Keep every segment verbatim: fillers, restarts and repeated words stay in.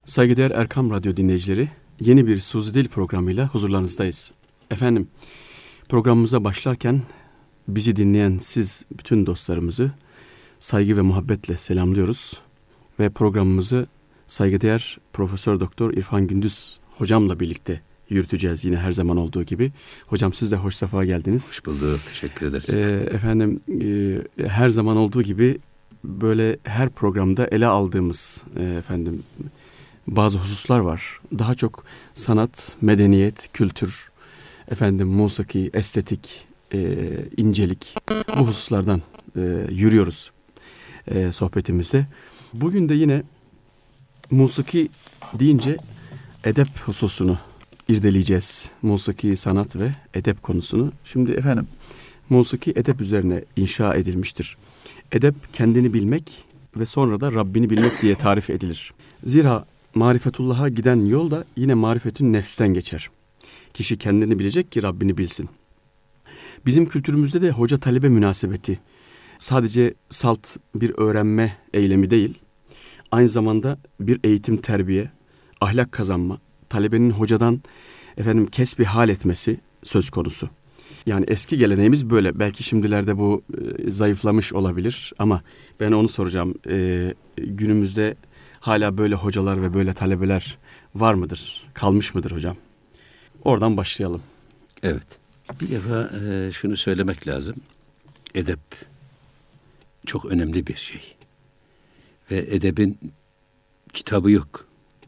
Saygıdeğer Erkam Radyo dinleyicileri, yeni bir Suzi Dil programıyla huzurlarınızdayız. Efendim, programımıza başlarken bizi dinleyen siz bütün dostlarımızı saygı ve muhabbetle selamlıyoruz. Ve programımızı saygıdeğer Profesör Doktor İrfan Gündüz hocamla birlikte yürüteceğiz yine her zaman olduğu gibi. Hocam siz de hoş sefa geldiniz. Hoş bulduk, teşekkür ederiz. Ee, efendim, e, her zaman olduğu gibi böyle her programda ele aldığımız e, efendim bazı hususlar var. Daha çok sanat, medeniyet, kültür, efendim musiki, estetik, e, incelik, bu hususlardan e, yürüyoruz e, sohbetimizde. Bugün de yine musiki deyince edep hususunu irdeleyeceğiz. Musiki, sanat ve edep konusunu. Şimdi efendim, musiki edep üzerine inşa edilmiştir. Edep kendini bilmek ve sonra da Rabbini bilmek diye tarif edilir. Zira marifetullah'a giden yol da yine marifetün nefsten geçer. Kişi kendini bilecek ki Rabbini bilsin. Bizim kültürümüzde de hoca talebe münasebeti sadece salt bir öğrenme eylemi değil, aynı zamanda bir eğitim, terbiye, ahlak kazanma, talebenin hocadan efendim kesbi hal etmesi söz konusu. Yani eski geleneğimiz böyle. Belki şimdilerde bu e, zayıflamış olabilir ama ben onu soracağım. E, günümüzde hala böyle hocalar ve böyle talebeler var mıdır? Kalmış mıdır hocam? Oradan başlayalım. Evet. Bir defa e, şunu söylemek lazım. Edep çok önemli bir şey. Ve edebin kitabı yok.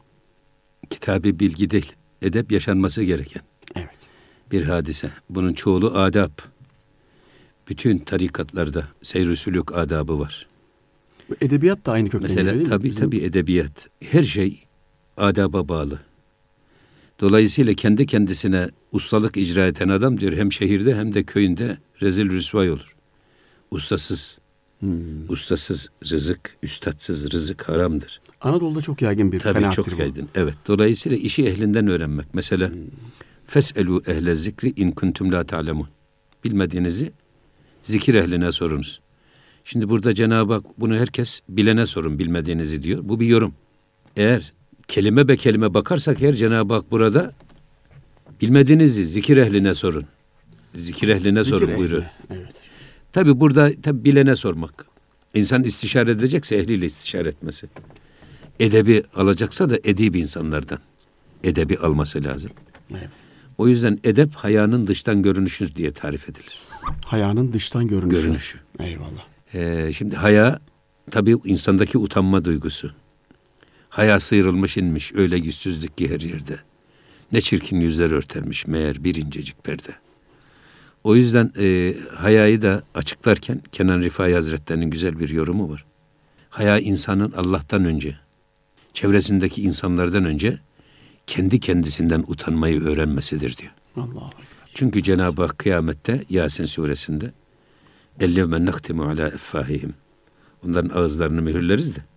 Kitabı bilgi değil. Edep yaşanması gereken. Evet. Bir hadise. Bunun çoğulu adab. Bütün tarikatlarda seyr-i sülûk adabı var. Edebiyat da aynı kökten Mesela geliyor değil mi? tabii Bizim... tabii edebiyat. Her şey adaba bağlı. Dolayısıyla kendi kendisine ustalık icra eden adam diyor hem şehirde hem de köyünde rezil rüsvay olur. Ustasız, hmm. ustasız rızık, üstadsız rızık haramdır. Anadolu'da çok yaygın bir tabii kanaattir çok bu. yaygın. Evet. Dolayısıyla işi ehlinden öğrenmek. Mesela hmm. fes'elû ehle zikri in kuntum la ta'lemun. Bilmediğinizi zikir ehline sorunuz. Şimdi burada Cenab-ı Hak bunu herkes bilene sorun bilmediğinizi diyor. Bu bir yorum. Eğer kelime be kelime bakarsak her Cenab-ı Hak burada bilmediğinizi zikir ehline sorun. Zikir ehline zikir sorun ehline. buyuruyor. Evet. Tabii burada tabii bilene sormak. İnsan istişare edecekse ehliyle istişare etmesi. Edebi alacaksa da edip insanlardan. Edebi alması lazım. Evet. O yüzden edep hayanın dıştan görünüşü diye tarif edilir. Hayanın dıştan görünüşü. Görünüşü. Eyvallah. Ee, şimdi haya tabii insandaki utanma duygusu. Haya sıyrılmış inmiş öyle yüzsüzlük ki her yerde. Ne çirkin yüzler örtermiş meğer bir incecik perde. O yüzden e, hayayı da açıklarken Kenan Rifai Hazretleri'nin güzel bir yorumu var. Haya insanın Allah'tan önce, çevresindeki insanlardan önce kendi kendisinden utanmayı öğrenmesidir diyor. Allah. Çünkü Cenab-ı Hak kıyamette Yasin suresinde اَلَّوْمَنْ نَخْتِمُ عَلَى اَفَّاهِهِمْ onların ağızlarını mühürleriz de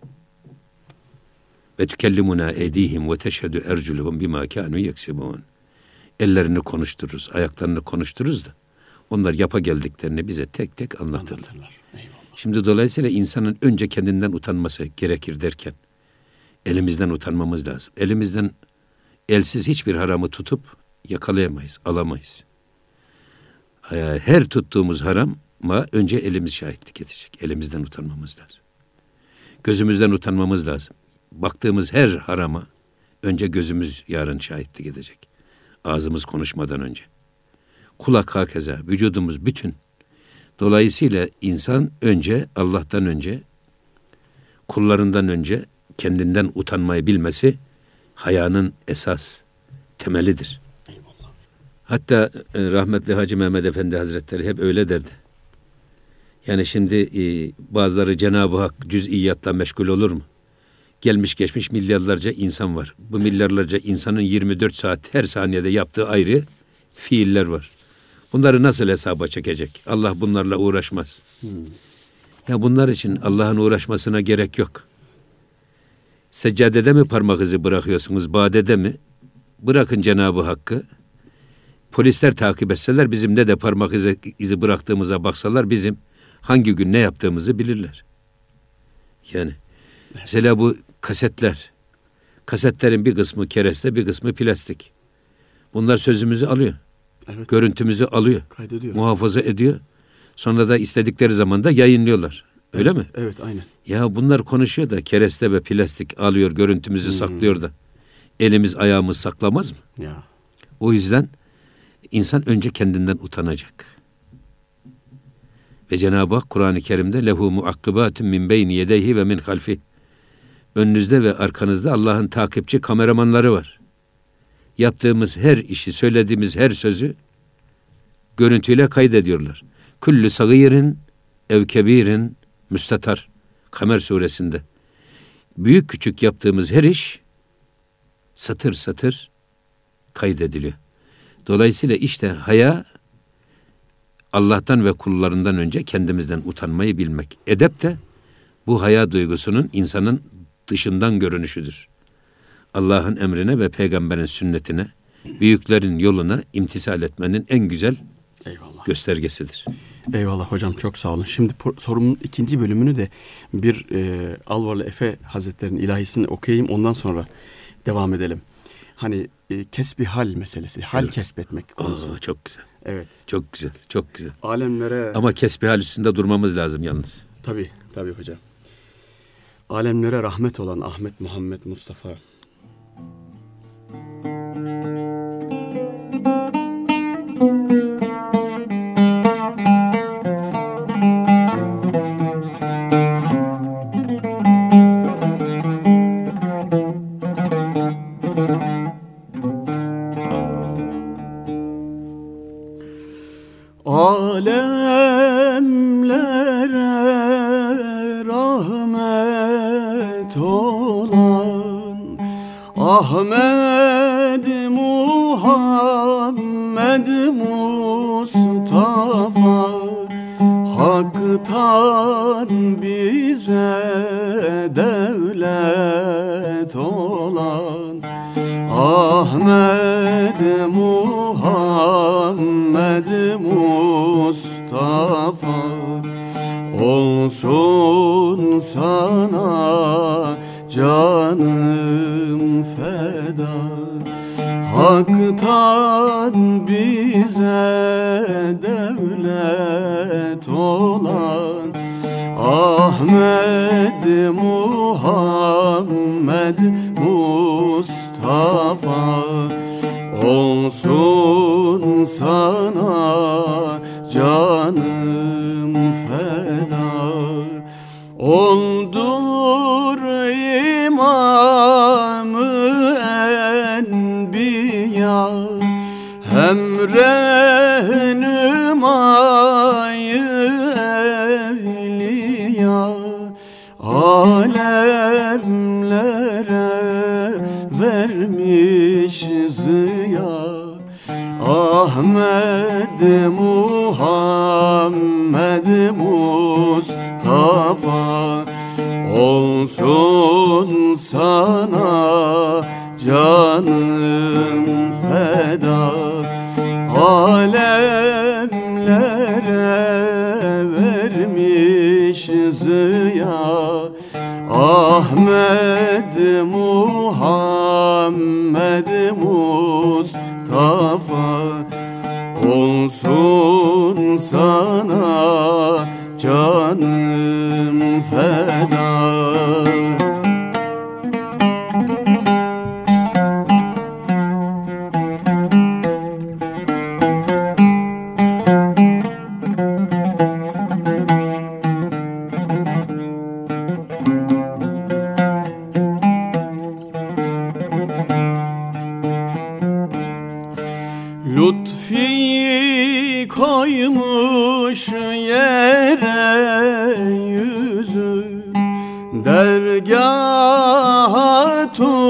ve tükellimuna eydihim ve teşhedü erculuhum bima kanu yeksibun. Ellerini konuştururuz, ayaklarını konuştururuz da onlar yapa geldiklerini bize tek tek anlatırlar. anlatırlar. Şimdi dolayısıyla insanın önce kendinden utanması gerekir derken elimizden utanmamız lazım. Elimizden elsiz hiçbir haramı tutup yakalayamayız, alamayız. Her tuttuğumuz harama önce elimiz şahitlik edecek. Elimizden utanmamız lazım. Gözümüzden utanmamız lazım. Baktığımız her harama önce gözümüz yarın şahitlik edecek. Ağzımız konuşmadan önce. Kulak hakeza, vücudumuz bütün. Dolayısıyla insan önce Allah'tan önce, kullarından önce kendinden utanmayı bilmesi hayanın esas temelidir. Eyvallah. Hatta e, rahmetli Hacı Mehmet Efendi Hazretleri hep öyle derdi. Yani şimdi e, bazıları Cenab-ı Hak cüz'iyyatla meşgul olur mu? Gelmiş geçmiş milyarlarca insan var. Bu milyarlarca insanın yirmi dört saat her saniyede yaptığı ayrı fiiller var. Bunları nasıl hesaba çekecek? Allah bunlarla uğraşmaz. Hmm. Ya bunlar için Allah'ın uğraşmasına gerek yok. Seccadede mi parmak izi bırakıyorsunuz, badede mi? Bırakın Cenab-ı Hakk'ı. Polisler takip etseler, bizim ne de parmak izi, izi bıraktığımıza baksalar, bizim hangi gün ne yaptığımızı bilirler. Yani mesela bu kasetler, Kasetlerin bir kısmı kereste, bir kısmı plastik. Bunlar sözümüzü alıyor. Evet. Görüntümüzü alıyor. Kaydediyor. Muhafaza ediyor. Sonra da istedikleri zaman da yayınlıyorlar. Öyle evet, mi? Evet, aynen. Ya bunlar konuşuyor da kereste ve plastik alıyor, görüntümüzü hmm. saklıyor da elimiz ayağımız saklamaz mı? Ya. O yüzden insan önce kendinden utanacak. Ve Cenab-ı Hak Kur'an-ı Kerim'de lehu muakkibatun min beyni yedeyhi ve min halfi. Önünüzde ve arkanızda Allah'ın takipçi kameramanları var. Yaptığımız her işi, söylediğimiz her sözü görüntüyle kaydediyorlar. Küllü sagirin ev kebirin müstatar. Kamer suresinde. Büyük küçük yaptığımız her iş satır satır kaydediliyor. Dolayısıyla işte haya Allah'tan ve kullarından önce kendimizden utanmayı bilmek. Edep de bu haya duygusunun insanın dışından görünüşüdür. Allah'ın emrine ve peygamberin sünnetine, büyüklerin yoluna imtisal etmenin en güzel Eyvallah. göstergesidir. Eyvallah hocam, çok sağ olun. Şimdi sorumun ikinci bölümünü de bir e, Alvarlı Efe Hazretleri'nin ilahisini okuyayım, ondan sonra devam edelim. Hani e, kesbihal meselesi, hal evet. kesbetmek konusu. Oo, çok güzel. Evet. Çok güzel, çok güzel. Alemlere... Ama kesbihal üstünde durmamız lazım yalnız. Tabii, tabii hocam. Alemlere rahmet olan Ahmet Muhammed Mustafa. Ahmet Muhammed Mustafa, Hak'tan bize devlet olan Ahmet Muhammed Mustafa, olsun sana canım feda. Hak'tan bize devlet olan Ahmet Muhammed Mustafa, olsun sana canım feda. Oldur imam-ı enbiya, hem rehnumâ-yı evliya, alemlere vermiş ziya. Ahmet Muhammed Mustafa, olsun sana canım feda. Alemlere vermiş ziya, Ahmet Muhammed Mustafa, olsun sana canım feda. Lütfi koymuş yere yüzü, dergaha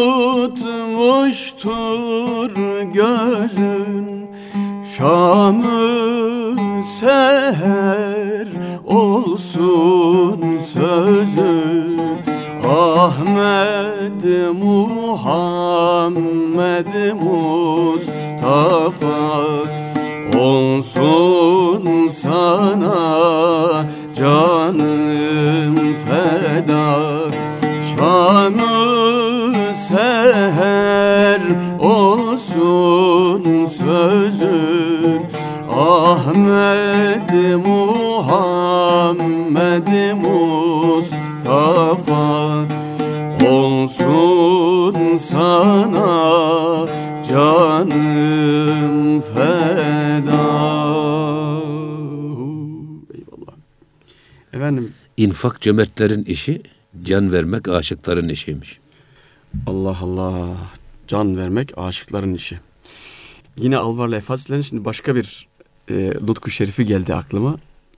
tutmuştur gözün. Şam-ı seher olsun sözü, Ahmet Muhammed Mustafa, olsun sana canım feda. Şam-ı seher olsun sözün, Ahmet Muhammed Mustafa olsun sana canım feda. Eyvallah. Efendim, İnfak cömertlerin işi, can vermek aşıkların işiymiş. Allah Allah, can vermek aşıkların işi. Yine Alvarlı Efendisi'nin şimdi başka bir e, nutku şerifi geldi aklıma.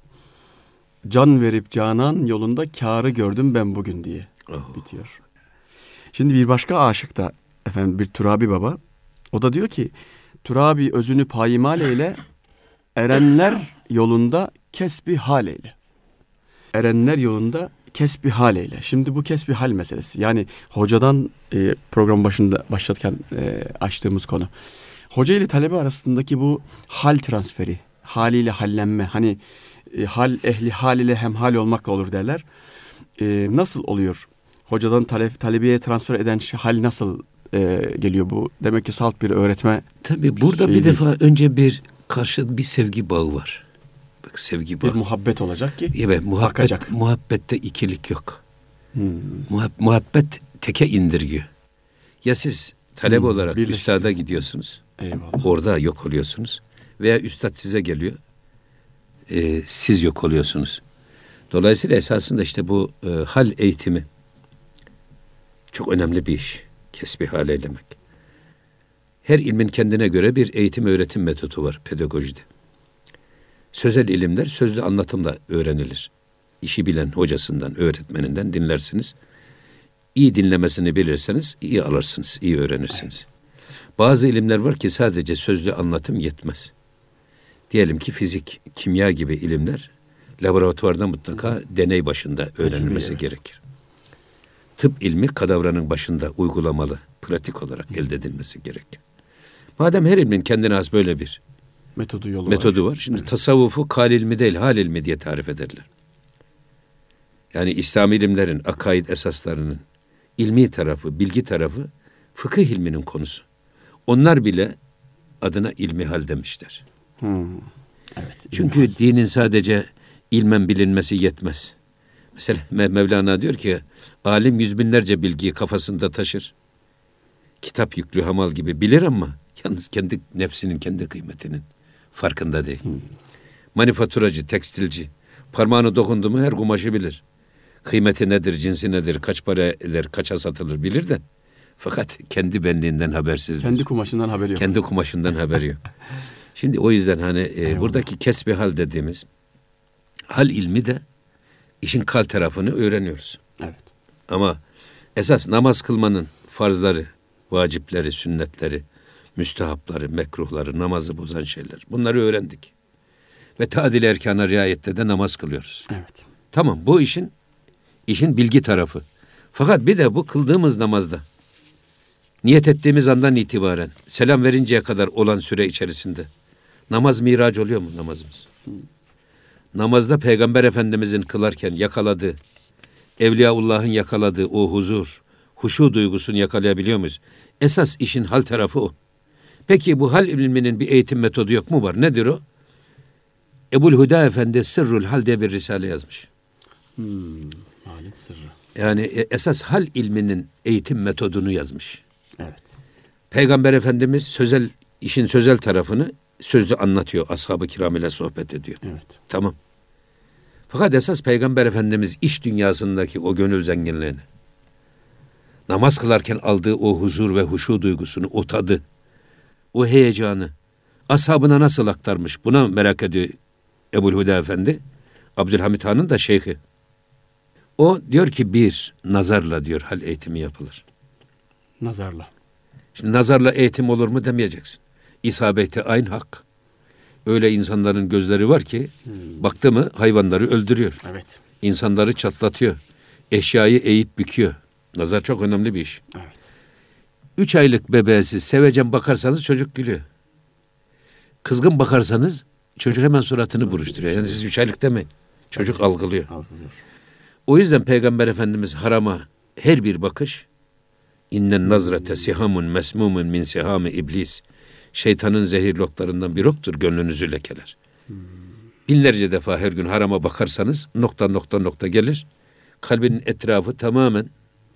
Can verip canan yolunda kârı gördüm ben bugün diye Oh. bitiyor. Şimdi bir başka aşık da efendim bir Turabi baba. O da diyor ki Turabi özünü payimal eyle, erenler yolunda kesbi hal eyle. Erenler yolunda kesbi hal eyle. Şimdi bu kesbi hal meselesi. Yani hocadan e, program başında başlatırken e, açtığımız konu. Hoca ile talebe arasındaki bu hal transferi, haliyle hallenme. Hani e, hal ehli hal ile hemhal olmak olur derler. E, nasıl oluyor? Hocadan tale, talebeye transfer eden şey, hal nasıl e, geliyor bu? Demek ki salt bir öğretme. Tabii burada şey bir değil. defa önce bir karşı bir sevgi bağı var. Bak sevgi bağı. Bir muhabbet olacak ki. Evet, muhabbet, Bakacak. muhabbette ikilik yok. Hmm. Muhab- muhabbet teke indirgiyor. Ya siz talebe Hmm, olarak birleşti. üstada gidiyorsunuz. Eyvallah. Orada yok oluyorsunuz. Veya üstad size geliyor. e, siz yok oluyorsunuz. Dolayısıyla esasında işte bu e, hal eğitimi çok önemli bir iş. Kesbi hal eylemek. Her ilmin kendine göre bir eğitim öğretim metodu var pedagojide. Sözel ilimler sözlü anlatımla öğrenilir. İşi bilen hocasından, öğretmeninden dinlersiniz. İyi dinlemesini bilirseniz iyi alırsınız, iyi öğrenirsiniz. Bazı ilimler var ki sadece sözlü anlatım yetmez. Diyelim ki fizik, kimya gibi ilimler laboratuvarda mutlaka deney başında öğrenilmesi evet. gerekir. Tıp ilmi kadavranın başında uygulamalı, pratik olarak elde edilmesi gerekir. Madem her ilmin kendine has böyle bir Metodu yolu metodu var. var. Şimdi tasavvufu kal ilmi değil, hal ilmi diye tarif ederler. Yani İslam ilimlerin, akaid esaslarının ilmi tarafı, bilgi tarafı fıkıh ilminin konusu. Onlar bile adına ilmi hal demişler. Hmm. Evet. Çünkü dinin sadece ilmen bilinmesi yetmez. Mesela Mevlana diyor ki, alim yüz binlerce bilgiyi kafasında taşır. Kitap yüklü hamal gibi bilir ama yalnız kendi nefsinin, kendi kıymetinin farkında değil. Hmm. Manifaturacı, tekstilci, parmağını dokundu mu her kumaşı bilir. Kıymeti nedir, cinsi nedir, kaç para eder, kaça satılır bilir de. Fakat kendi benliğinden habersizdir. Kendi kumaşından haberi yok. Kendi kumaşından haberi yok. Şimdi o yüzden hani e, buradaki kesbi hal dediğimiz hal ilmi de işin kal tarafını öğreniyoruz. Evet. Ama esas namaz kılmanın farzları, vacipleri, sünnetleri, müstehapları, mekruhları, namazı bozan şeyler. Bunları öğrendik. Ve tadil erkana riayette de namaz kılıyoruz. Evet. Tamam, bu işin işin bilgi tarafı. Fakat bir de bu kıldığımız namazda niyet ettiğimiz andan itibaren selam verinceye kadar olan süre içerisinde namaz miraç oluyor mu namazımız? Hmm. Namazda Peygamber Efendimizin kılarken yakaladığı, Evliyaullah'ın yakaladığı o huzur, huşu duygusunu yakalayabiliyor muyuz? Esas işin hal tarafı o. Peki bu hal ilminin bir eğitim metodu yok mu var? Nedir o? Ebu'l-Huda Efendi Sırrul Hal diye bir risale yazmış. Hmm. Halin sırrı. Yani esas hal ilminin eğitim metodunu yazmış. Evet. Peygamber Efendimiz sözel işin sözel tarafını sözlü anlatıyor. Ashab-ı kiram ile sohbet ediyor. Evet. Tamam. Fakat esas Peygamber Efendimiz iş dünyasındaki o gönül zenginliğini, namaz kılarken aldığı o huzur ve huşu duygusunu, o tadı, o heyecanı ashabına nasıl aktarmış? Buna merak ediyor Ebu'l-Huda Efendi. Abdülhamit Han'ın da şeyhi. O diyor ki bir, nazarla diyor hal eğitimi yapılır. Nazarla. Şimdi nazarla eğitim olur mu demeyeceksin. İsabeti aynı hak. Öyle insanların gözleri var ki hmm. baktı mı hayvanları öldürüyor. Evet. İnsanları çatlatıyor. Eşyayı eğip büküyor. Nazar çok önemli bir iş. Evet. Üç aylık bebeğe siz sevecen bakarsanız çocuk gülüyor. Kızgın bakarsanız çocuk hemen suratını buruşturuyor. Yani siz üç aylık demeyin. Çocuk evet. algılıyor. Algılıyor. O yüzden Peygamber Efendimiz harama her bir bakış İnnen nazrete sihamun mesmumun min sihami iblis. Şeytanın zehirli oklarından bir oktur, gönlünüzü lekeler. Hmm. Binlerce defa her gün harama bakarsanız nokta nokta nokta gelir. Kalbinin etrafı tamamen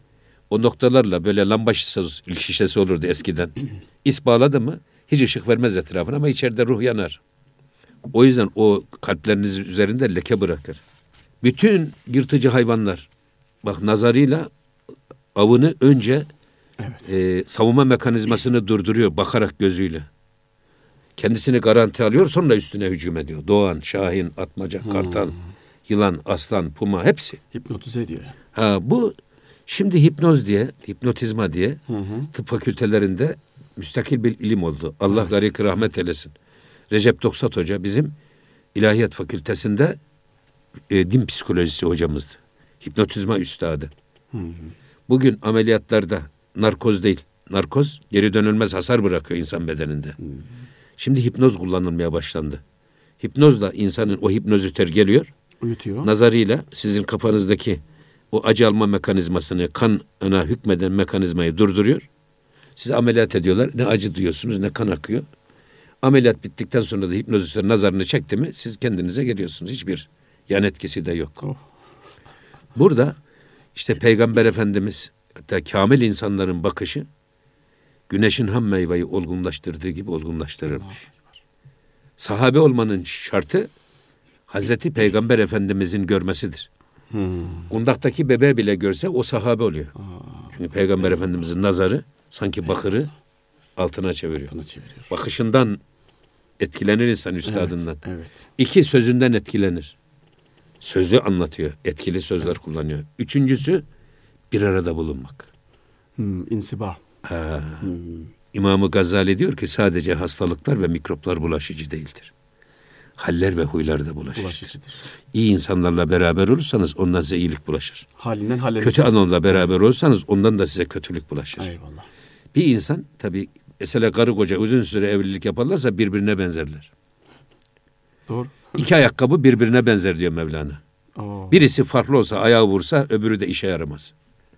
o noktalarla böyle lamba şişesi, şişesi olurdu eskiden. İs bağladı mı hiç ışık vermez etrafına ama içeride ruh yanar. O yüzden o kalpleriniz üzerinde leke bırakır. Bütün yırtıcı hayvanlar bak nazarıyla avını önce evet. e, savunma mekanizmasını durduruyor bakarak gözüyle. Kendisini garanti alıyor sonra üstüne hücum ediyor. Doğan, şahin, atmaca, hmm. kartal, yılan, aslan, puma hepsi. Hipnotize ediyor. Ha, bu şimdi hipnoz diye, hipnotizma diye hı hı. tıp fakültelerinde müstakil bir ilim oldu. Allah evet. garik rahmet eylesin. Recep Doksat Hoca bizim İlahiyat Fakültesinde e, din psikolojisi hocamızdı. Hipnotizma üstadı. Hı hı. Bugün ameliyatlarda narkoz değil, narkoz geri dönülmez hasar bırakıyor insan bedeninde. Hı hı. Şimdi hipnoz kullanılmaya başlandı. Hipnozla insanın o hipnozüter geliyor. Uyutuyor. Nazarıyla sizin kafanızdaki o acı alma mekanizmasını, kana hükmeden mekanizmayı durduruyor. Sizi ameliyat ediyorlar. Ne acı duyuyorsunuz ne kan akıyor. Ameliyat bittikten sonra da hipnozüster nazarını çekti mi siz kendinize geliyorsunuz. Hiçbir yan etkisi de yok. Oh. Burada işte Peygamber Efendimiz hatta kamil insanların bakışı güneşin ham meyveyi olgunlaştırdığı gibi olgunlaştırırmış. Sahabe olmanın şartı Hazreti Peygamber Efendimizin görmesidir. Hmm. Kundaktaki bebeği bile görse o sahabe oluyor. Aa, Çünkü Peygamber evet. Efendimizin nazarı sanki bakırı altına çeviriyor. Altına çeviriyor. Bakışından etkilenir insan üstadından. Evet, evet. İki sözünden etkilenir. Sözlü anlatıyor. Etkili sözler evet. kullanıyor. Üçüncüsü bir arada bulunmak. Hmm, insibah. Ha. Hmm. İmam-ı Gazali diyor ki sadece hastalıklar ve mikroplar bulaşıcı değildir. Haller ve huylar da bulaşır. Bulaşıcıdır. İyi insanlarla beraber olursanız ondan size iyilik bulaşır. Halinden halledersiniz. Kötü adamla beraber olursanız ondan da size kötülük bulaşır. Eyvallah. Bir insan tabii mesela karı koca uzun süre evlilik yaparlarsa birbirine benzerler. Doğru. İki ayakkabı birbirine benzer diyor Mevlana. Oo. Birisi farklı olsa ayağı vursa öbürü de işe yaramaz.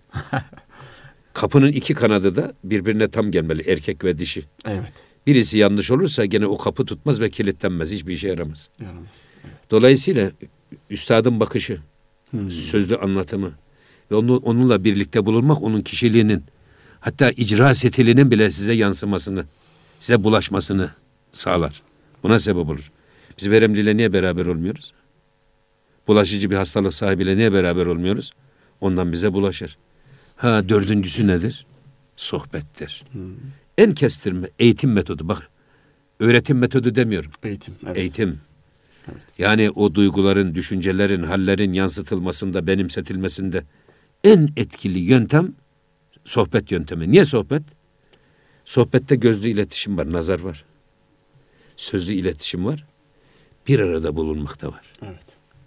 Kapının iki kanadı da birbirine tam gelmeli erkek ve dişi. Evet. Birisi yanlış olursa gene o kapı tutmaz ve kilitlenmez. Hiçbir işe yaramaz. Yaramaz. Evet. Dolayısıyla üstadın bakışı, hmm. sözlü anlatımı ve onu, onunla birlikte bulunmak onun kişiliğinin hatta icra stilinin bile size yansımasını, size bulaşmasını sağlar. Buna sebep olur. Biz veremliyle niye beraber olmuyoruz? Bulaşıcı bir hastalık sahibiyle niye beraber olmuyoruz? Ondan bize bulaşır. Ha dördüncüsü nedir? Sohbettir. Hmm. En kestirme eğitim metodu. Bak öğretim metodu demiyorum. Eğitim. Evet. Eğitim. Evet. Yani o duyguların, düşüncelerin, hallerin yansıtılmasında, benimsetilmesinde en etkili yöntem sohbet yöntemi. Niye sohbet? Sohbette gözlü iletişim var, nazar var. Sözlü iletişim var. Bir arada bulunmak da var. Evet.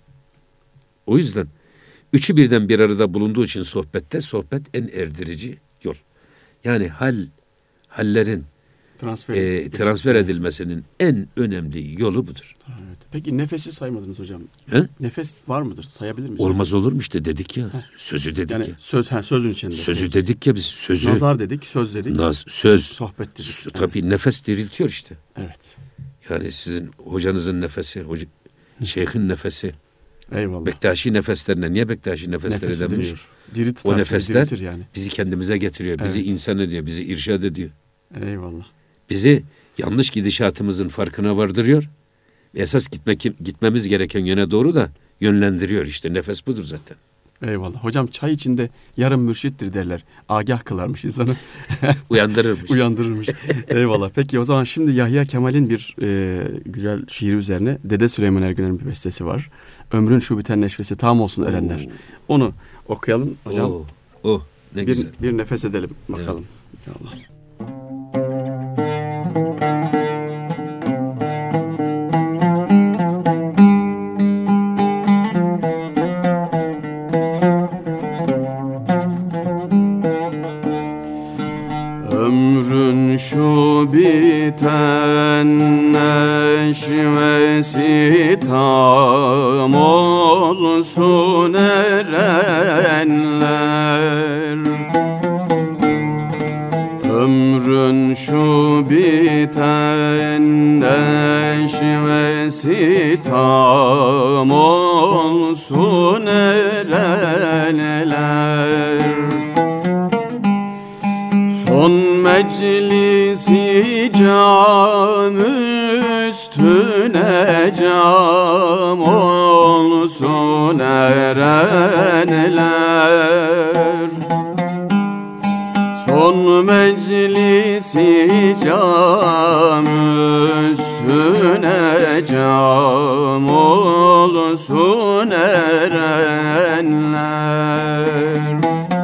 O yüzden üçü birden bir arada bulunduğu için sohbette sohbet en erdirici yol. Yani hal hallerin transfer, e, transfer edilmesinin en önemli yolu budur. Evet. Peki nefesi saymadınız hocam. He? Nefes var mıdır? Sayabilir miyiz? Olmaz olur mu işte dedik ya. Heh. Sözü dedik yani ya. Söz, he, sözün içinde. Sözü Peki. dedik ya biz. Sözü. Nazar dedik, söz dedik. Naz, söz. Sohbet dedik. S- tabii evet. Nefes diriltiyor işte. Evet. Yani sizin hocanızın nefesi, hoca, şeyhin nefesi. Eyvallah. Bektaşi nefeslerine. Niye Bektaşi nefesleri Nefes demiş? Diri tutar, o nefesler yani. bizi kendimize getiriyor. Bizi evet. insan ediyor. Bizi irşad ediyor. Eyvallah. Bizi yanlış gidişatımızın farkına vardırıyor. Esas gitme, gitmemiz gereken yöne doğru da yönlendiriyor işte. Nefes budur zaten. Eyvallah. Hocam çay içinde yarım mürşittir derler. Agah kılarmış insanı. Uyandırırmış. Uyandırırmış. Eyvallah. Peki o zaman şimdi Yahya Kemal'in bir e, güzel şiiri üzerine Dede Süleyman Ergüner'in bir bestesi var. Ömrün şu biten neşvesi tam olsun erenler. Oo. Onu okuyalım hocam. Oo. Oh, ne bir, güzel. Bir nefes edelim bakalım. Evet. Allah. Ömrün şu biten neşvesi tam olsun erenler. Ömrün şu biten neşvesi tam olsun erenler. Son meclisi cam üstüne cam olsun erenler. Son meclisi cam üstüne cam olsun erenler.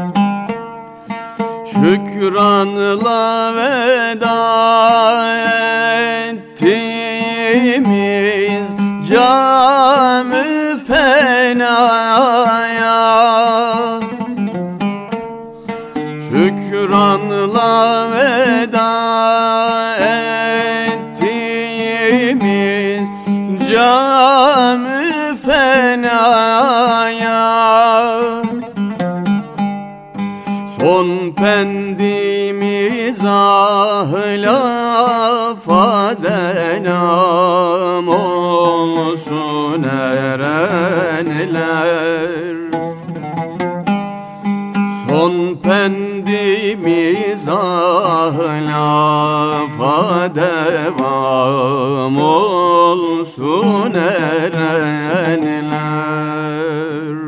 Şükranla veda ettiğimiz cam-ı fenaya, şükranla veda ettiğimiz cam-ı fenaya, son pendimiz ahlafa denam olsun erenler. Son pendimiz ahlafa devam olsun erenler.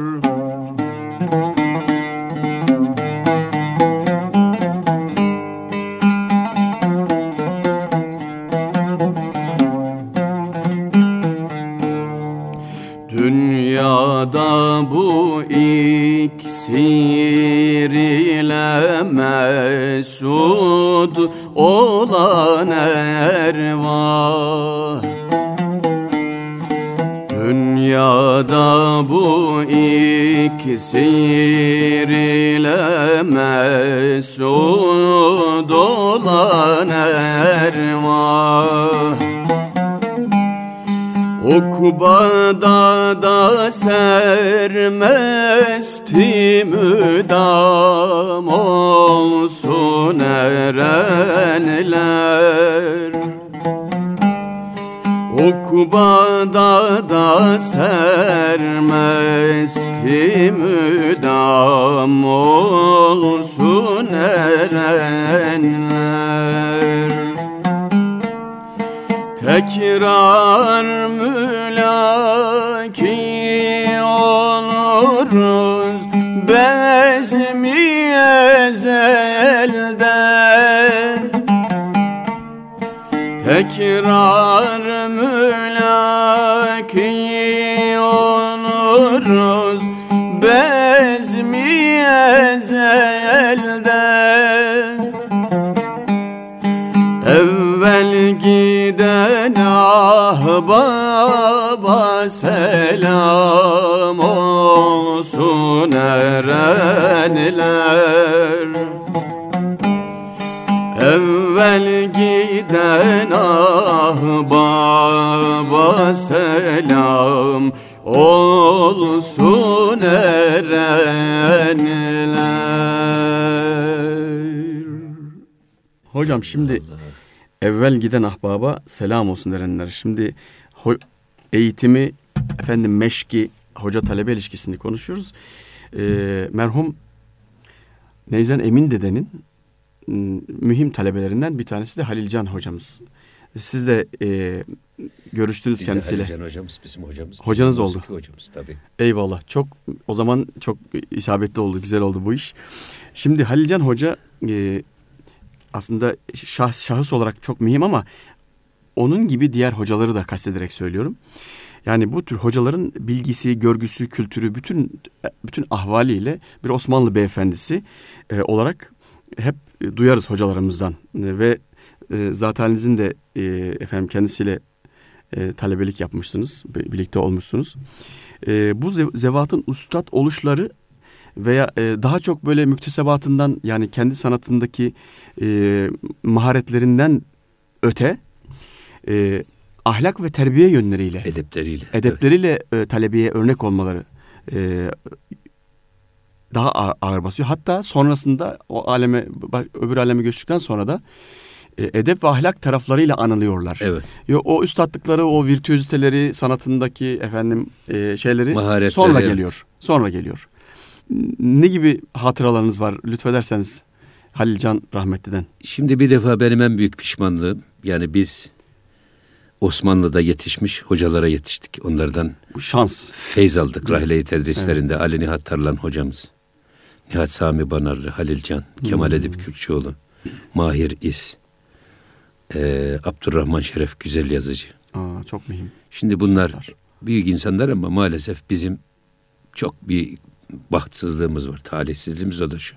Dünyada bu iksir ile mesud olan ervah, dünyada bu iksir ile mesud olan ervah, ukbada da sermesti müdam olsun erenler. Ukbada da sermesti müdam olsun erenler. Tekrar mülaki oluruz bezmi ezelde, tekrar mülaki oluruz bezmi ezelde. Evvel giden ahbaba selam olsun erenler. Evvel giden ahbaba selam olsun erenler. Hocam şimdi evvel giden ahbaba selam olsun erenler. Şimdi ho- eğitimi, efendim meşki, hoca talebe ilişkisini konuşuyoruz. Ee, merhum Neyzen Emin dedenin m, mühim talebelerinden bir tanesi de Halilcan hocamız. Siz de e, görüştünüz Bize kendisiyle. Halilcan hocamız bizim hocamız. Hocanız oldu. Hocamız tabii. Eyvallah. Çok o zaman çok isabetli oldu, güzel oldu bu iş. Şimdi Halilcan Hoca e, aslında şah, şahıs olarak çok mühim ama onun gibi diğer hocaları da kastederek söylüyorum. Yani bu tür hocaların bilgisi, görgüsü, kültürü, bütün bütün ahvaliyle bir Osmanlı beyefendisi e, olarak hep duyarız hocalarımızdan. E, ve e, zatenizin de e, efendim kendisiyle e, talebelik yapmışsınız, birlikte olmuşsunuz. E, bu zevatın ustad oluşları veya e, daha çok böyle müktesebatından, yani kendi sanatındaki e, maharetlerinden öte e, ahlak ve terbiye yönleriyle, edepleriyle, edepleriyle evet. e, talebeye örnek olmaları e, daha ağır, ağır basıyor. Hatta sonrasında o aleme, öbür aleme göçtükten sonra da e, edep ve ahlak taraflarıyla anılıyorlar. Evet. Yo, o üstatlıkları, o virtüöziteleri, sanatındaki efendim e, şeyleri Maharetleri, sonra evet. geliyor. Sonra geliyor. Ne gibi hatıralarınız var lütfederseniz Halilcan rahmetliden? Şimdi bir defa benim en büyük pişmanlığım, yani biz Osmanlı'da yetişmiş hocalara yetiştik. Onlardan Bu şans. feyz aldık rahle-i tedrislerinde. Evet. Ali Nihat Tarlan hocamız, Nihat Sami Banarlı, Halilcan, hmm. Kemal Edip Kürkçüoğlu, Mahir İs, e, Abdurrahman Şeref Güzel yazıcı. Aa, çok mühim. Şimdi bunlar Şartlar. büyük insanlar ama maalesef bizim çok bir bahtsızlığımız var, talihsizliğimiz, o da şu.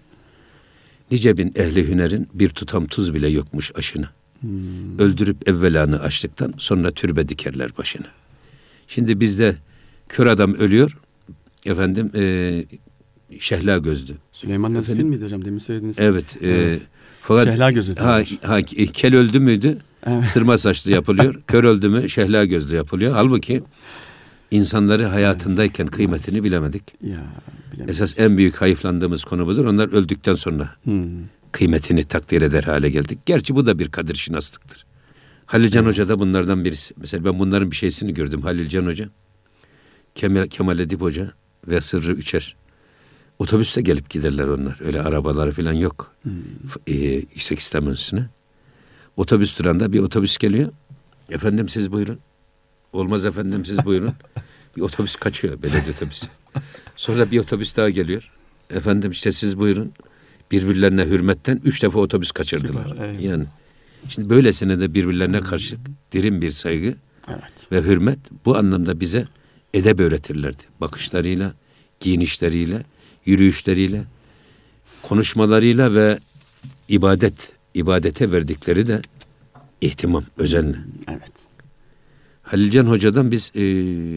Nice bin ehli hünerin bir tutam tuz bile yokmuş aşına. Hmm. Öldürüp evvelanı açtıktan sonra türbe dikerler başına. Şimdi bizde kör adam ölüyor, efendim e, şehla gözlü. Süleyman Nazif'in miydi hocam? Demin söylediniz. Evet. E, evet. Fakat şehla gözlü. Ha, ha, kel öldü müydü? Evet. Sırma saçlı yapılıyor. Kör öldü mü şehla gözlü yapılıyor. Halbuki insanları hayatındayken evet. kıymetini bilemedik. Ya, esas en büyük hayıflandığımız konu budur. Onlar öldükten sonra hmm. kıymetini takdir eder hale geldik. Gerçi bu da bir kadir şinaslıktır. Halilcan evet. Hoca da bunlardan birisi. Mesela ben bunların bir şeysini gördüm. Halilcan Hoca, Kemal, Kemal Edip Hoca ve Sırrı Üçer. Otobüste gelip giderler onlar. Öyle arabaları falan yok. Hmm. Ee, Yüksek İslam Enstitüsü'ne. Otobüs durağında bir otobüs geliyor. Efendim siz buyurun. Olmaz efendim siz buyurun. Bir otobüs kaçıyor, belediye otobüsü. Sonra bir otobüs daha geliyor. Efendim işte siz buyurun. Birbirlerine hürmetten üç defa otobüs kaçırdılar. Süper, evet. Yani şimdi böylesine de birbirlerine karşı derin bir saygı evet. ve hürmet, bu anlamda bize edep öğretirlerdi. Bakışlarıyla, giyinişleriyle, yürüyüşleriyle, konuşmalarıyla ve ibadet, ibadete verdikleri de ihtimam, özenle. Evet. Halilcan Hoca'dan biz e,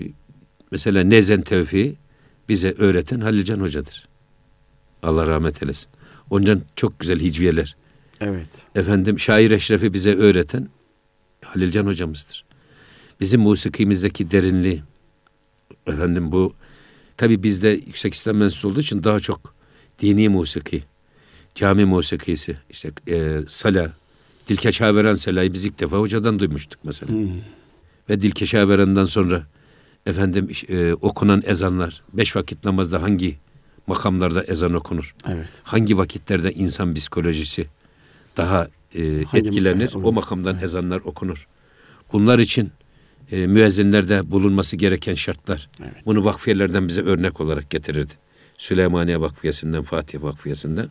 mesela Nezen Tevfik'i bize öğreten Halilcan Hoca'dır. Allah rahmet eylesin. Ondan çok güzel hicviyeler. Evet. Efendim Şair Eşref'i bize öğreten Halilcan Hocamızdır. Bizim musikimizdeki derinliği, efendim bu tabii bizde Yüksek İslam Enstitüsü olduğu için daha çok dini musiki, cami musikisi, işte e, sala, Dilkeşaveren Sala'yı biz ilk defa hocadan duymuştuk mesela. Hmm. Ve Dilkeşaveren'den sonra efendim e, okunan ezanlar, beş vakit namazda hangi makamlarda ezan okunur? Evet. Hangi vakitlerde insan psikolojisi daha e, etkilenir? O makamdan evet. ezanlar okunur. Bunlar için e, müezzinlerde bulunması gereken şartlar. Evet. Bunu vakfiyelerden bize örnek olarak getirirdi. Süleymaniye Vakfiyesi'nden, Fatih Vakfiyesi'nden.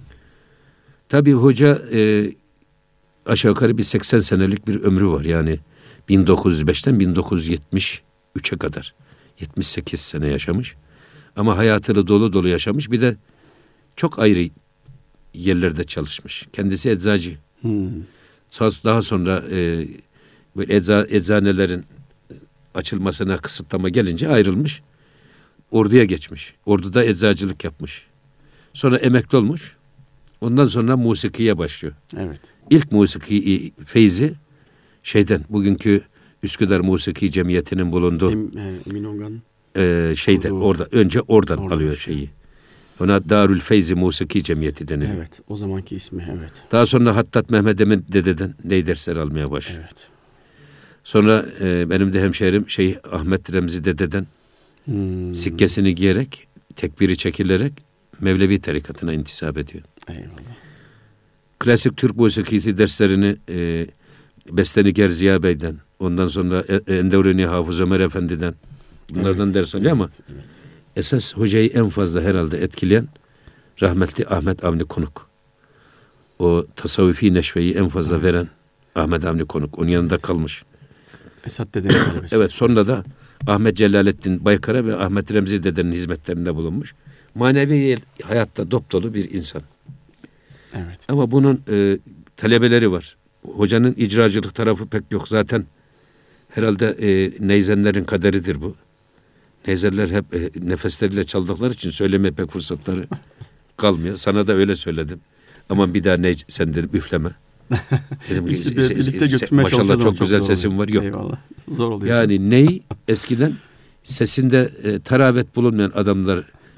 Tabii hoca e, aşağı yukarı bir seksen senelik bir ömrü var. Yani bin dokuz yüz beşten bin dokuz yüz yetmiş üçe kadar. yetmiş sekiz sene yaşamış. Ama hayatını dolu dolu yaşamış. Bir de çok ayrı yerlerde çalışmış. Kendisi eczacı. Hmm. Daha sonra e, böyle ecza, eczanelerin açılmasına kısıtlama gelince ayrılmış. Orduya geçmiş. Orduda eczacılık yapmış. Sonra emekli olmuş. Ondan sonra musikiye başlıyor. Evet. İlk musiki feyzi şeyden, bugünkü Üsküdar Musiki Cemiyeti'nin bulunduğu em, e, Emin Ongan e, şeyde Oldu. orada önce oradan orada alıyor şeyi. Ona Darül Feyzi Musiki Cemiyeti deniliyor. Evet, o zamanki ismi evet. Daha sonra Hattat Mehmet Emin dededen ney dersler almaya başlıyor. Evet. Sonra e, benim de hemşehrim Şeyh Ahmet Remzi dededen hmm. sikkesini giyerek, tekbiri çekilerek Mevlevi tarikatına intisap ediyor. Eyvallah. Klasik Türk musikisi derslerini e, Besteniger Ziya Bey'den, ondan sonra Endevreni Hafız Ömer Efendi'den bunlardan evet, ders alıyor evet, ama evet. esas hocayı en fazla herhalde etkileyen rahmetli Ahmet Avni Konuk. O tasavvufi neşveyi en fazla evet. veren Ahmet Avni Konuk. Onun yanında kalmış. Esat dedenin talebesi. Evet, sonra da Ahmet Celalettin Baykara ve Ahmet Remzi dedenin hizmetlerinde bulunmuş. Manevi hayatta dop dolu bir insan. Evet. Ama bunun e, talebeleri var. Hocanın icracılık tarafı pek yok. Zaten herhalde e, neyzenlerin kaderidir bu. Neyzenler hep e, nefesleriyle çaldıkları için söylemeye pek fırsatları kalmıyor. Sana da öyle söyledim. Aman bir daha ney sen dedim üfleme. Dedim, birlikte götürmeye maşallah çok güzel zor sesim var. Yok. Eyvallah. Zor oluyor. Yani ney eskiden sesinde e, teravet bulunmayan adamlar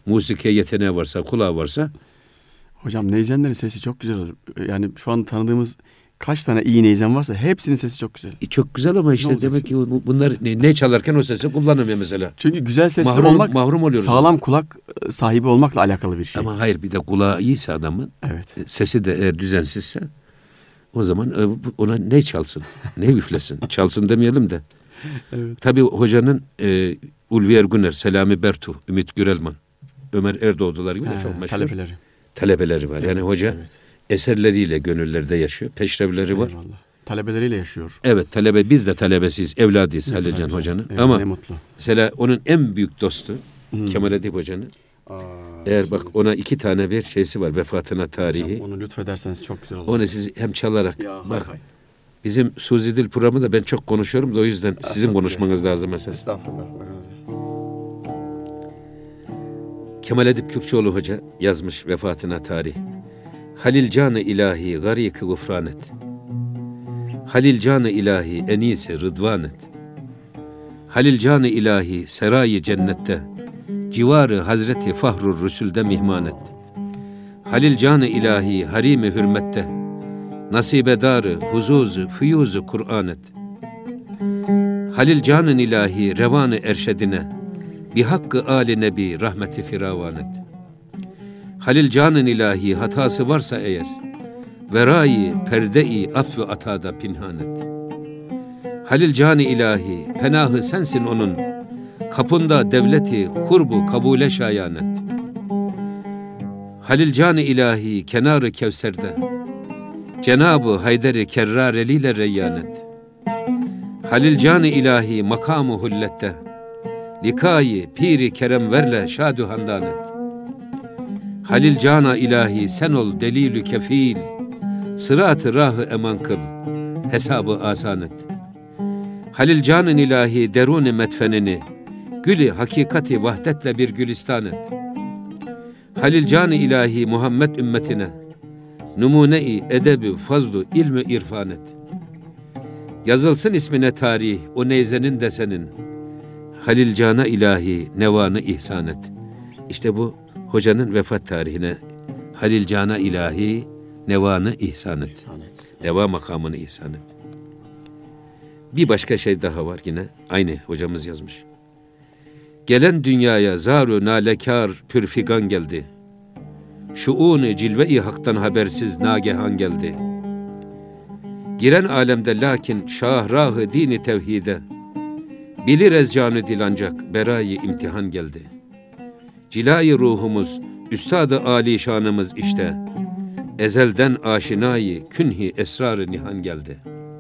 musikiye yeteneği varsa, kulağı varsa. Hocam neyzenlerin sesi çok güzel olur. Yani şu an tanıdığımız kaç tane iyi neyzen varsa hepsinin sesi çok güzel. E çok güzel ama işte demek ki bunlar ne, ne çalarken o sesi kullanamıyor mesela. Çünkü güzel sesli mahrum, olmak mahrum oluyoruz. Sağlam kulak sahibi olmakla alakalı bir şey. Ama hayır, bir de kulağı iyiyse adamın, evet. Sesi de eğer düzensizse o zaman ona ne çalsın, ne üflesin. Çalsın demeyelim de. Evet. Tabii hocanın e, Ulvi Erguner, Selami Bertu, Ümit Gürelman, Ömer Erdoğdular gibi de He, çok meşhur. Talebeleri. Talebeleri var. Evet, yani hoca evet. eserleriyle gönüllerde yaşıyor. Peşrevleri var. Eyvallah. Talebeleriyle yaşıyor. Evet, talebe, biz de talebesiyiz, evladıyız Halilcan Hoca'nın. Eyvallah, ama ne mutlu. Mesela onun en büyük dostu hmm. Kemal Edip Hoca'nın. Aa, eğer şimdi. Bak ona iki tane bir şeysi var, vefatına tarihi. Hocam, onu lütfederseniz çok güzel olur. Onu siz hem çalarak ya, bak. Hay hay. Bizim Suzi Dil programı da ben çok konuşuyorum da o yüzden ah, sizin konuşmanız şey. lazım esas. Estağfurullah. Kemal Edip Kürkçoğlu Hoca yazmış vefatına tarih. Halil canı ilahi garik-i gufranet. Halil canı ilahi enisi rıdvanet. Halil canı ilahi serayı cennette. Civarı Hazreti Fahrur Rüsül'de mihmanet. Halil canı ilahi harimi hürmette. Nasibedarı huzuzu füyuzu Kur'anet. Halil canın ilahi revanı erşedine. Bi hakkı âli nebi rahmeti firavanet. Halil canın ilahi hatası varsa eğer, verayı perde-i affü atada pinhanet. Halil canı ilahi penahı sensin onun, kapında devleti kurbu kabule şayanet. Halil canı ilahi kenarı Kevser'de, Cenab-ı Haydar-ı Kerrareliyle reyyanet. Halil canı ilahi makamı hullette, likayı piri kerem verle şadu handanet. Halil cana ilahi sen ol delilü kefil, sırat-ı rahı eman kıl, hesabı asanet. Halil canın ilahi derun-i metfenini, gülü hakikati vahdetle bir gülistan et. Halil canı ilahi Muhammed ümmetine, numune-i edebi fazlu ilmi irfan et. Yazılsın ismine tarih, o neyzenin de senin, Halil cana ilahi nevanı ihsan et. İşte bu hocanın vefat tarihine Halil cana ilahi nevanı ihsan et. İhsan et. Neva makamını ihsan et. Bir başka şey daha var yine. Aynı hocamız yazmış. Gelen dünyaya zar-ı nalekar pürfigan geldi. Şuun-i cilve-i haktan habersiz nagehan geldi. Giren alemde lakin şahrahı dini tevhide. Bilir ezcanı dil ancak berayı imtihan geldi. Cilayı ruhumuz, üstad-ı âlîşanımız işte. Ezelden aşinayı künhi esrar-ı nihan geldi.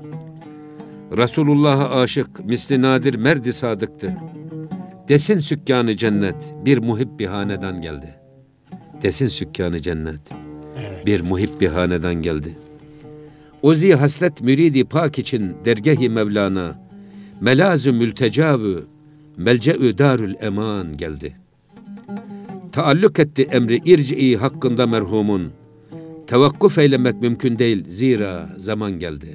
Resulullah'a aşık misli nadir merdi sadıktı. Desin sükkanı cennet bir muhibbi hanedan geldi. Desin sükkanı cennet evet. bir muhibbi hanedan geldi. Ozi haslet müridi pak için dergâh-i Mevlana, melaz-ı mültecavü melce-ü darül eman geldi. Taalluk etti emri irci-i hakkında merhumun. Tevakkuf eylemek mümkün değil zira zaman geldi.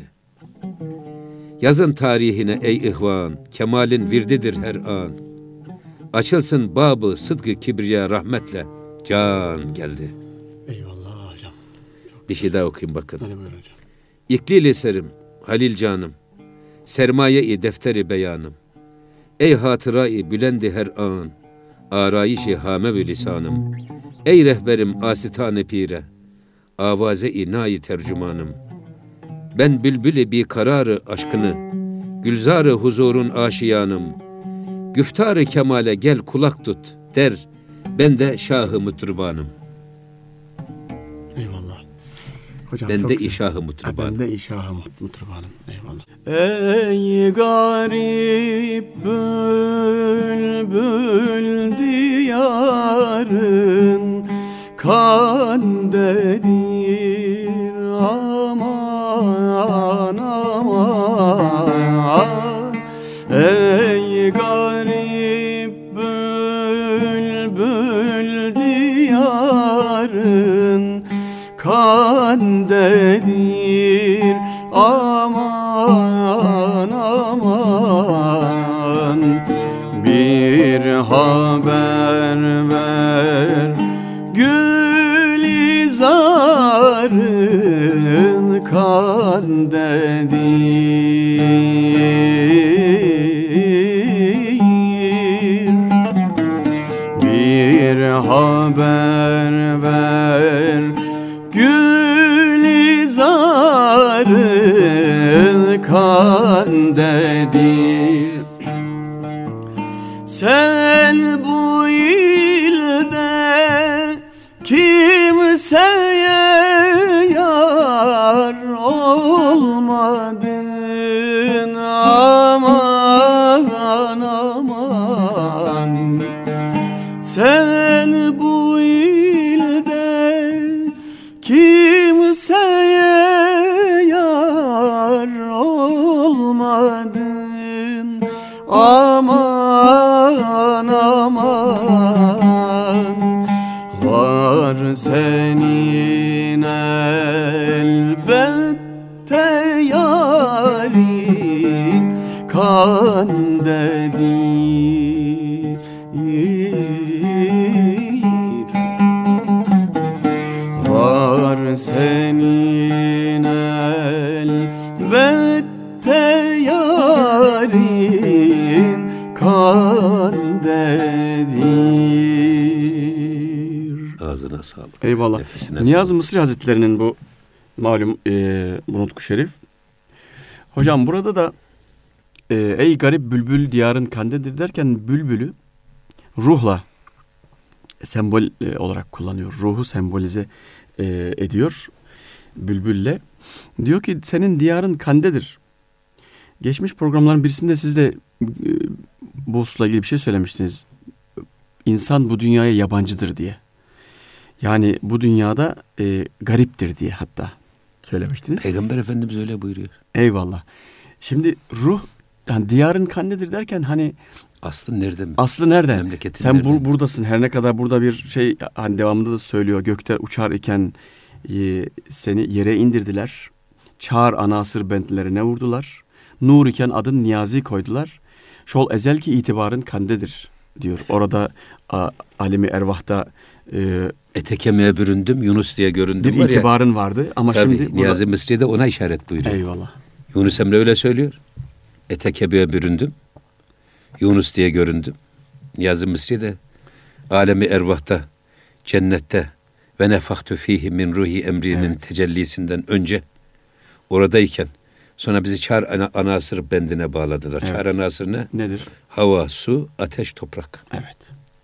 Yazın tarihine ey ihvan, kemalin virdidir her an. Açılsın babı sıdkı kibriya rahmetle can geldi. Eyvallah hocam. Çok bir şey daha okuyayım bakın. Hadi buyur hocam. İklil eserim, Halil canım, sermaye-i defteri beyanım. Ey hatıra-i bülendi her an, arayişi hame-i lisanım. Ey rehberim asitane pire, avaze-i nayi tercümanım. Ben bülbül-i bi kararı aşkını, gülzar-ı huzurun aşiyanım. Güftar-ı kemale gel kulak tut der, ben de şah-ı mutrubanım. Eyvallah. Hocam, ben de işahı mutrubanım. Ben de işahı mutrubanım. Eyvallah. Ey garip bülbül diyarın kandedir aman aman. Ey garip bülbül diyarın kandedir aman aman. Bir haber ver Bir haber ver Gülizar'ın kandedir. Sen bu ilde kimseye yar olmadın, aman aman. Sen bu ilde kimseye yar olmadın, aman aman. Var senin elbette yarin kandedir. Var senin elbette yarin kandedir. Ağzına sağlık. Eyvallah. Niyazi Mısri Hazretleri'nin bu malum e, bu nutku şerif. Hocam burada da e, ey garip bülbül diyarın kandedir derken bülbülü ruhla sembol e, olarak kullanıyor. Ruhu sembolize e, ediyor bülbülle. Diyor ki senin diyarın kandedir. Geçmiş programların birisinde siz de e, bu hususla ilgili bir şey söylemiştiniz. İnsan bu dünyaya yabancıdır diye. Yani bu dünyada e, gariptir diye hatta söylemiştiniz. Peygamber Efendimiz öyle buyuruyor. Eyvallah. Şimdi ruh, yani diyarın kandedir derken hani aslı nereden? Aslı nereden? Memleketin sen nereden? Bu, buradasın. Her ne kadar burada bir şey hani devamında da söylüyor. Gökte uçar iken e, seni yere indirdiler. Çağır anasır bentlerine vurdular. Nur iken adın Niyazi koydular. Şol ezel ki itibarın kandedir diyor. Orada a, alemi ervahta e, etekemeye büründüm Yunus diye göründüm. Bir var itibarın ya, vardı ama tabii, şimdi Niyazi burada... Mısri de ona işaret buyuruyor. Eyvallah. Yunus Emre öyle söylüyor. Etekemeye büründüm Yunus diye göründüm. Niyazi Mısri de alemi ervahta, cennette ve nefahtu fihi min ruhi emrinin evet. tecellisinden önce oradayken sonra bizi çağır ana, anasır bendine bağladılar. Evet. Çağır anasır ne? Nedir? Hava, su, ateş, toprak. Evet.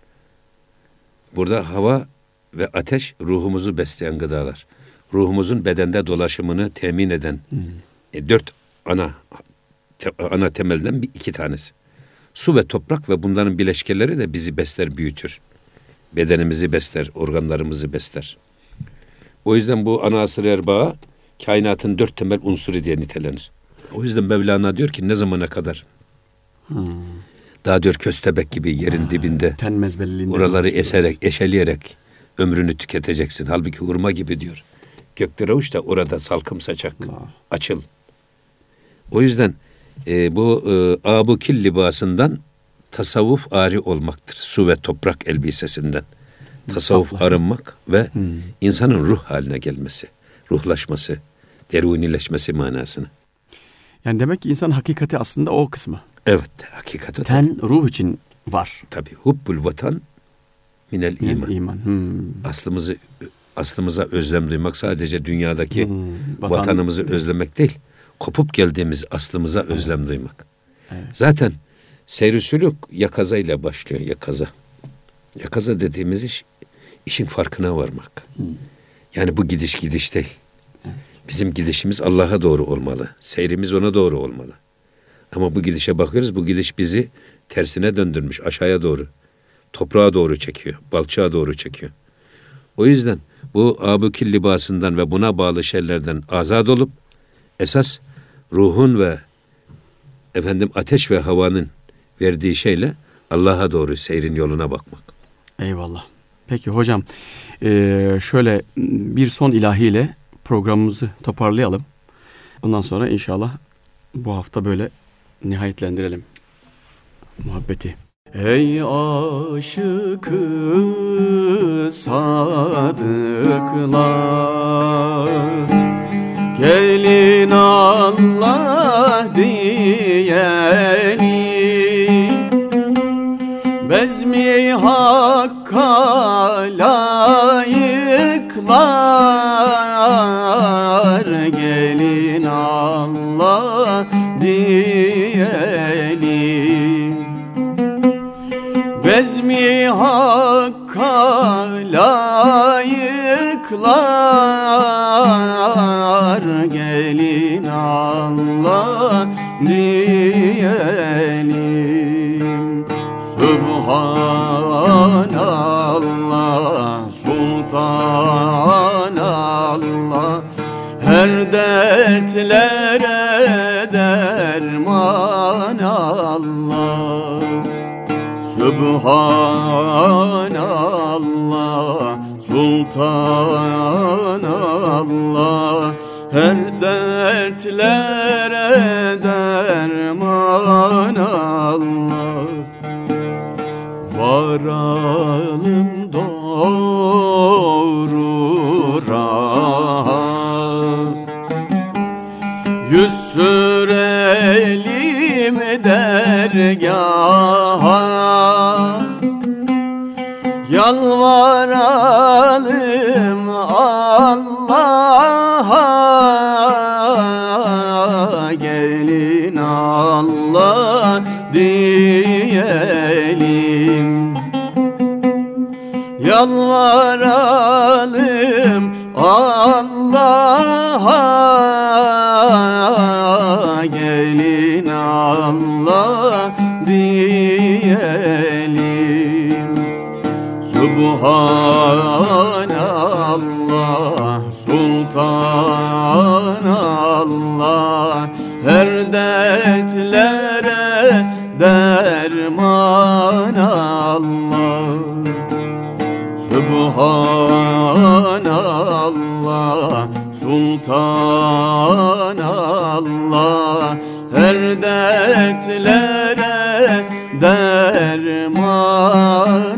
Burada hava ve ateş ruhumuzu besleyen gıdalar. Ruhumuzun bedende dolaşımını temin eden hmm. e, dört ana te, ana temelden bir iki tanesi. Su ve toprak ve bunların bileşkeleri de bizi besler, büyütür. Bedenimizi besler, organlarımızı besler. O yüzden bu ana asır erbaa kainatın dört temel unsuru diye nitelenir. O yüzden Mevlana diyor ki ne zamana kadar? Hmm. Daha diyor köstebek gibi yerin ha, dibinde oraları eserek, eşeleyerek ömrünü tüketeceksin. Halbuki hurma gibi diyor. Göklere uç da orada salkım saçak, Allah. Açıl. O yüzden e, bu e, abu kil libasından tasavvuf ari olmaktır. Su ve toprak elbisesinden. Tasavvuf Saflaşma. Arınmak ve hmm. insanın ruh haline gelmesi, ruhlaşması, derunileşmesi manasını. Yani demek ki insan hakikati aslında o kısmı. Evet, hakikati. Ten ruh için var. Tabii. Hubbul vatan minel iman. iman. Hmm. Aslımızı aslımıza özlem duymak sadece dünyadaki hmm. Vatan, vatanımızı değil. Özlemek değil. Kopup geldiğimiz aslımıza evet. özlem duymak. Evet. Zaten seyr-i sülûk yakazayla başlıyor, yakaza. Yakaza dediğimiz iş, işin farkına varmak. Hmm. Yani bu gidiş gidiş değil. Evet. Bizim gidişimiz Allah'a doğru olmalı. Seyrimiz ona doğru olmalı. Ama bu gidişe bakıyoruz, bu gidiş bizi tersine döndürmüş, aşağıya doğru. Toprağa doğru çekiyor, balçağa doğru çekiyor. O yüzden bu abukil libasından ve buna bağlı şeylerden azad olup, esas ruhun ve efendim ateş ve havanın verdiği şeyle Allah'a doğru seyrin yoluna bakmak. Eyvallah. Peki hocam, ee, şöyle bir son ilahiyle programımızı toparlayalım. Ondan sonra inşallah bu hafta böyle nihayetlendirelim muhabbeti. Ey aşıkı sadıklar, gelin Allah diyelim. Bezmi hakka layıklar, gelin Allah diyelim. Bezmi hakka layıklar, gelin Allah diyelim. Subhanallah, Sultanallah, her dertlere derman Allah. Subhanallah, Sultanallah, her dertlere derman Allah. Varalım doğru rahat, yüz sürelim dergaha, yalvaralım Allah'a, gelin Allah diyelim. Yalvaralım Allah'a, gelin Allah diyelim. Subhanallah, Sultanallah, her dertlere derman Allah. Subhanallah, Sultanallah, her dertlere derman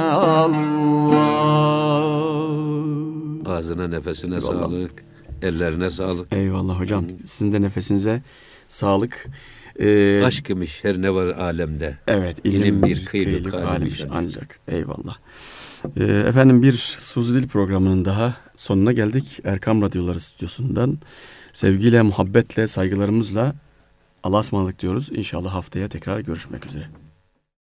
Allah. Ağzına, nefesine Eyvallah. sağlık, ellerine sağlık. Eyvallah hocam. Sizin de nefesinize sağlık. Ee, Aşk imiş her ne var alemde. Evet, ilim, İlim bir bir kıyılık kıyılık alemiş alemiş ancak. ancak. Eyvallah. Ee, efendim, bir Suzi Dil programının daha sonuna geldik. Erkam Radyoları stüdyosundan sevgiyle, muhabbetle, saygılarımızla Allah'a ısmarladık diyoruz. İnşallah haftaya tekrar görüşmek üzere.